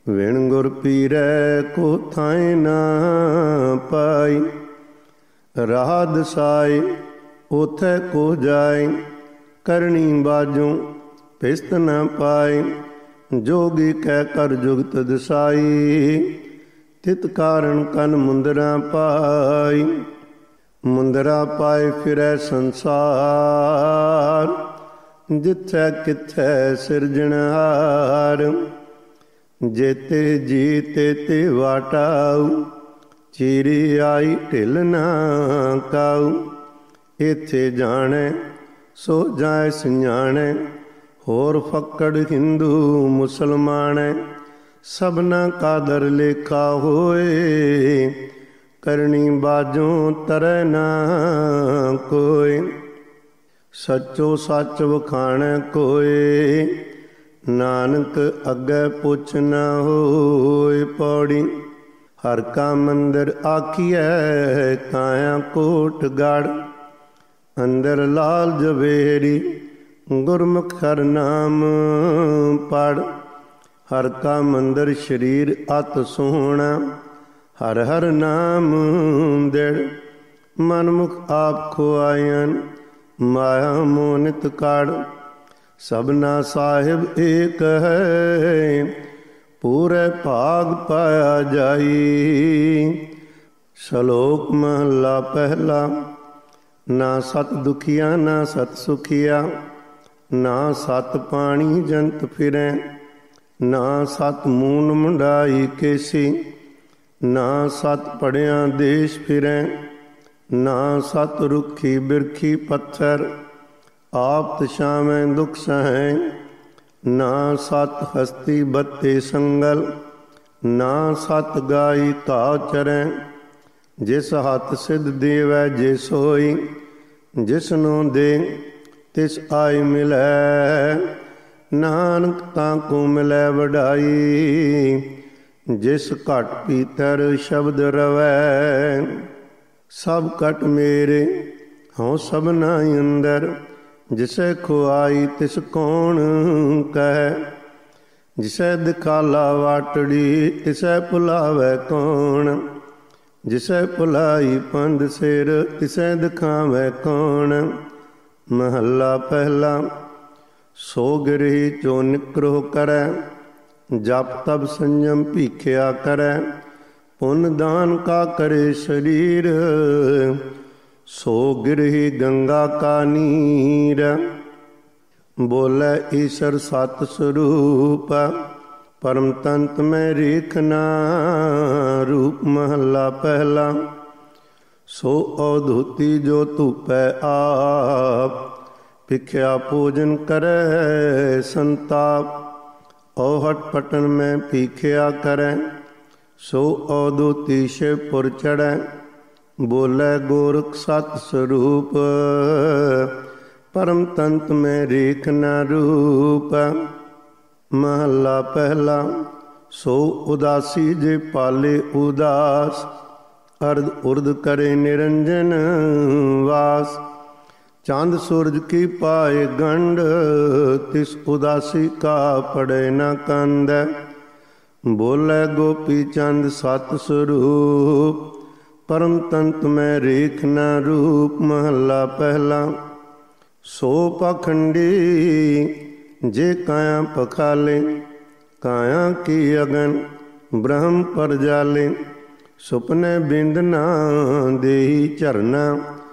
ਵਿਣ ਗੁਰ ਪੀਰੈ ਕੋ ਥਾਇ ਨਾ ਪਾਈ। ਰਾਹ ਦਸਾਏ ਉਥੈ ਕੋ ਜਾਏ, ਕਰਨੀ ਬਾਝੋਂ ਪਿਸਤ ਨ ਪਾਏ। ਜੋਗੀ ਕਹਿ ਕਰ ਜੁਗਤ ਦਸਾਈ, ਤਿਤ ਕਾਰਨ ਕਨ ਮੁੰਦਰਾ ਪਾਈ। ਮੁੰਦਰਾ ਪਾਏ ਫਿਰੈ ਸੰਸਾਰ, ਜਿੱਥੈ ਕਿਥੈ ਸਿਰਜਣਹਾਰ। ਜੇਤੇ ਜੀ ਤੇ ਵਾਟਾਉ, ਚੀਰੀ ਆਈ ਢਿਲ ਨਾ ਕਾਉ। ਇੱਥੇ ਜਾਣੈ ਸੋ ਜਾਇ ਸਿਆਣੈ, ਹੋਰ ਫੱਕੜ ਹਿੰਦੂ ਮੁਸਲਮਾਨੈ। ਸਭਨਾ ਕਾ ਦਰ ਲੇਖਾ ਹੋਏ, ਕਰਨੀ ਬਾਝੋਂ ਤਰੈ ਨਾ ਕੋਇ। ਸੱਚੋ ਸੱਚ ਵਖਾਣੈ ਕੋਇ, ਨਾਨਕ ਅੱਗੇ ਪੁੱਛ ਨ ਹੋਇ। ਪੌੜੀ। ਹਰ ਕਾ ਮੰਦਰ ਆਖੀਐ, ਕਾਇਆ ਕੋਟ ਗੜ੍ਹ। ਅੰਦਰ ਲਾਲ ਜਵੇਰੀ, ਗੁਰਮੁਖ ਹਰ ਨਾਮ ਪੜ੍ਹ। ਹਰ ਕਾ ਮੰਦਰ ਸਰੀਰ ਅਤ ਸੋਹਣਾ, ਹਰ ਹਰ ਨਾਮ ਦਿੜ। ਮਨ ਮੁਖ ਆਪ ਖੁਆਇਨ, ਮਾਇਆ ਮੋਹ ਨਿਤ ਕਾੜ। ਸਭਨਾ ਸਾਹਿਬ ਏਕ ਹੈ, ਪੂਰੇ ਭਾਗ ਪਾਇਆ ਜਾਈ। ਸ਼ਲੋਕ ਮਹਲਾ ਪਹਿਲਾ। ਨਾ ਸਤ ਦੁਖੀਆ ਨਾ ਸਤ ਸੁਖੀਆ, ਨਾ ਸਤ ਪਾਣੀ ਜੰਤ ਫਿਰੈ। ਨਾ ਸਤ ਮੂਨ ਮੁੰਡਾਈ ਕੇਸੀ, ਨਾ ਸਤ ਪੜਿਆ ਦੇਸ਼ ਫਿਰੈ। ਨਾ ਸਤ ਰੁੱਖੀ ਬਿਰਖੀ ਪੱਥਰ, ਆਪ ਤਛਾਵੈ ਦੁਖ ਸਹੈ। ਨਾ ਸਤ ਹਸਤੀ ਬੱਤੇ ਸੰਗਲ, ਨਾ ਸਤ ਗਾਈ ਘਾਹ ਚਰੈ। ਜਿਸ ਹੱਥ ਸਿਧ ਦੇਵੈ ਜੇ ਸੋਈ, ਜਿਸਨੂੰ ਦੇ ਤਿਸ ਆਈ ਮਿਲੈ। ਨਾਨਕ ਤਾਂ ਕੋ ਮਿਲੈ ਵਡਾਈ, ਜਿਸ ਘਟ ਭੀਤਰ ਸ਼ਬਦ ਰਵੈ। ਸਭ ਘਟ ਮੇਰੇ ਹਉ ਸਭਨਾ ਅੰਦਰ, ਜਿਸੈ ਖੁਆਈ ਤਿਸ ਕੌਣ ਕਹਿ। ਜਿਸੈ ਦਿਖਾਲਾ ਵਾਟੜੀ, ਤਿਸੈ ਭੁਲਾਵੈ ਕੌਣ। ਜਿਸੈ ਭੁਲਾਈ ਪੰਧ ਸਿਰ, ਤਿਸੈ ਦਿਖਾਵੈ ਕੌਣ। ਮਹੱਲਾ ਪਹਿਲਾ। ਸੋ ਗਿਰਹੀ ਚੋ ਨਿਕਰੋ ਕਰੈ, ਜਪ ਤਪ ਸੰਜਮ ਭੀਖਿਆ ਕਰੈ। ਪੁੰਨ ਦਾਨ ਕਾ ਕਰੇ ਸਰੀਰ, ਸੋ ਗਿਰਹੀ ਗੰਗਾ ਕਾ ਨੀਰ। ਬੋਲੇ ਈਸ਼ਰ ਸਤ ਸਰੂਪ, ਪਰਮ ਤੰਤ ਮੈਂ ਰੇਖਨਾ ਰੂਪ। ਮਹੱਲਾ ਪਹਿਲਾ। ਸੋ ਅਵਧੂਤੀ ਜੋ ਧੂਪੈ ਆਪ, ਭਿਖਿਆ ਭੋਜਨ ਕਰੈ ਸੰਤਾਪ। ਔਹਟ ਪਟਨ ਮੈਂ ਭੀਖਿਆ ਕਰੈ, ਸੋ ਅਵਧੂਤੀ ਸ਼ਿਵਪੁਰ ਚੜ੍ਹੈ। ਬੋਲੇ ਗੋਰਖ ਸਤ ਸਰੂਪ, ਪਰਮ ਤੰਤ ਮੈਂ ਰੇਖ ਨ ਰੂਪ। ਮਹੱਲਾ ਪਹਿਲਾ। ਸੋ ਉਦਾਸੀ ਜੇ ਪਾਲੇ ਉਦਾਸ, ਅਰਧ ਉਰਧ ਕਰੇ ਨਿਰੰਜਨ ਵਾਸ। ਚੰਦ ਸੂਰਜ ਕੀ ਪਾਏ ਗੰਢ, ਤਿਸ ਉਦਾਸੀ ਕਾ ਪੜੈ ਨ ਕੰਦ। ਬੋਲੇ ਗੋਪੀ ਚੰਦ ਸਤ ਸਰੂਪ, ਪਰਮ ਤੰਤ ਮੈਂ ਰੇਖ ਨ ਰੂਪ। ਮਹੱਲਾ ਪਹਿਲਾ। ਸੋ ਪਾਖੰਡੀ ਜੇ ਕਾਇਆ ਪਖਾਲੇ, ਕਾਇਆ ਕੀ ਅਗਨ ਬ੍ਰਹਮ ਪਰ ਜਾਲੇ। ਸੁਪਨੇ ਬਿੰਦ ਨਾ ਦੇਈ ਝਰਨਾ,